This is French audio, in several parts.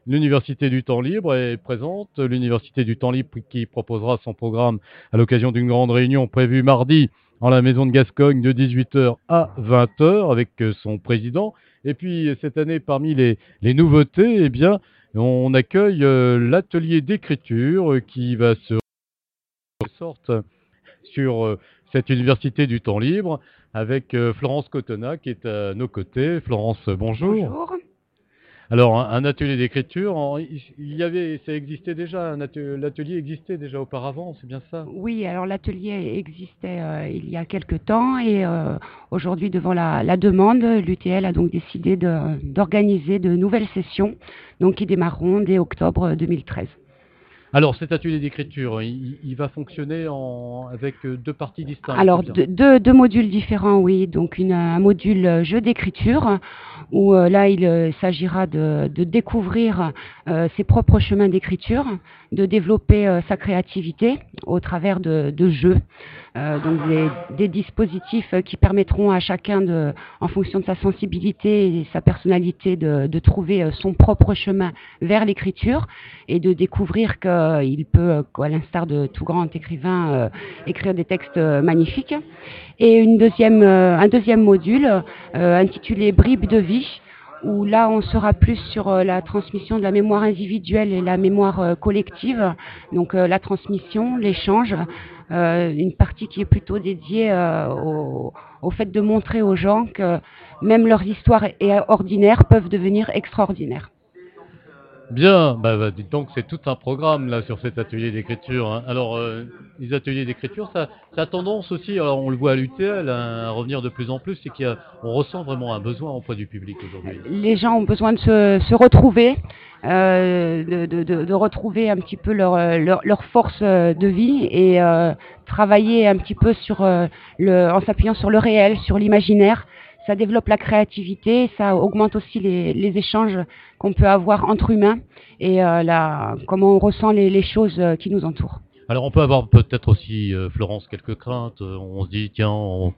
l'Université du temps libre est présente. L'Université du temps libre qui proposera son programme à l'occasion d'une grande réunion prévue mardi en la Maison de Gascogne de 18 h à 20 h avec son président. Et puis cette année, parmi les nouveautés, eh bien, on accueille l'atelier d'écriture qui va se sorte sur cette université du temps libre avec Florence Cotena qui est à nos côtés. Florence, bonjour. Bonjour. Alors, un atelier d'écriture, il y avait, ça existait déjà, l'atelier existait déjà auparavant, c'est bien ça? Oui, alors l'atelier existait il y a quelque temps et aujourd'hui, devant la demande, l'UTL a donc décidé d'organiser de nouvelles sessions donc, qui démarreront dès octobre 2013. Alors, cet atelier d'écriture, il va fonctionner avec deux parties distinctes, c'est Alors, bien? deux modules différents, oui. Donc, un module jeu d'écriture, où là, il s'agira de découvrir ses propres chemins d'écriture, de développer sa créativité au travers de jeux. Donc, des dispositifs qui permettront à chacun, en fonction de sa sensibilité et sa personnalité, de trouver son propre chemin vers l'écriture et de découvrir qu'il peut, à l'instar de tout grand écrivain, écrire des textes magnifiques. Et un deuxième module intitulé Bribes de vie, où là on sera plus sur la transmission de la mémoire individuelle et la mémoire collective, donc la transmission, l'échange, une partie qui est plutôt dédiée au fait de montrer aux gens que même leurs histoires ordinaires peuvent devenir extraordinaires. Bien, dites donc, c'est tout un programme là sur cet atelier d'écriture, hein. Alors, les ateliers d'écriture, ça a tendance aussi, alors on le voit à l'UTL, à revenir de plus en plus, c'est qu'on ressent vraiment un besoin auprès du public aujourd'hui. Les gens ont besoin de se retrouver, de retrouver un petit peu leur force de vie et travailler un petit peu en s'appuyant sur le réel, sur l'imaginaire. Ça développe la créativité, ça augmente aussi les échanges qu'on peut avoir entre humains et comment on ressent les choses qui nous entourent. Alors on peut avoir peut-être aussi, Florence, quelques craintes. On se dit, tiens,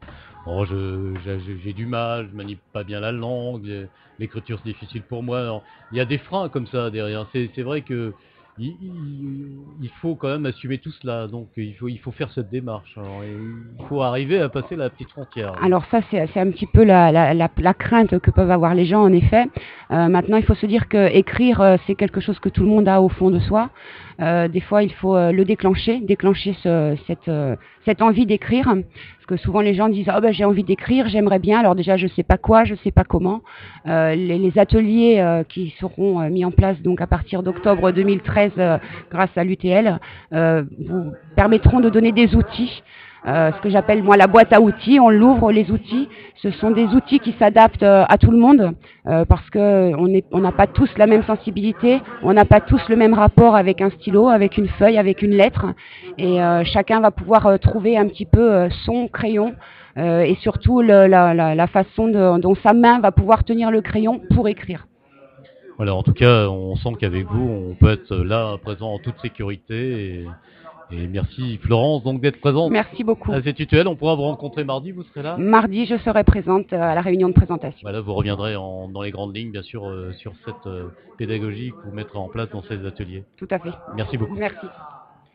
j'ai du mal, je manie pas bien la langue, l'écriture c'est difficile pour moi. Alors, il y a des freins comme ça derrière. C'est vrai que il faut quand même assumer tout cela. Donc il faut faire cette démarche. Alors, il faut arriver à passer la petite frontière, là. Alors ça, c'est un petit peu la crainte que peuvent avoir les gens, en effet. Maintenant, il faut se dire que écrire, c'est quelque chose que tout le monde a au fond de soi. Des fois, il faut le déclencher cette envie d'écrire. Parce que souvent, les gens disent « Ah ben, j'ai envie d'écrire, j'aimerais bien. Alors déjà, je sais pas quoi, je sais pas comment. » Les ateliers qui seront mis en place donc à partir d'octobre 2013 grâce à l'UTL vous permettront de donner des outils. Ce que j'appelle moi la boîte à outils, on l'ouvre, les outils, ce sont des outils qui s'adaptent à tout le monde parce que on n'a pas tous la même sensibilité, on n'a pas tous le même rapport avec un stylo, avec une feuille, avec une lettre et chacun va pouvoir trouver un petit peu son crayon et surtout la façon dont sa main va pouvoir tenir le crayon pour écrire. Voilà, en tout cas, on sent qu'avec vous, on peut être là, présent en toute sécurité. Et merci Florence donc d'être présente Merci beaucoup. à cette UTL. On pourra vous rencontrer mardi, vous serez là? Mardi, je serai présente à la réunion de présentation. Voilà, vous reviendrez dans les grandes lignes, bien sûr, sur cette pédagogie que vous mettrez en place dans ces ateliers. Tout à fait. Merci beaucoup. Merci.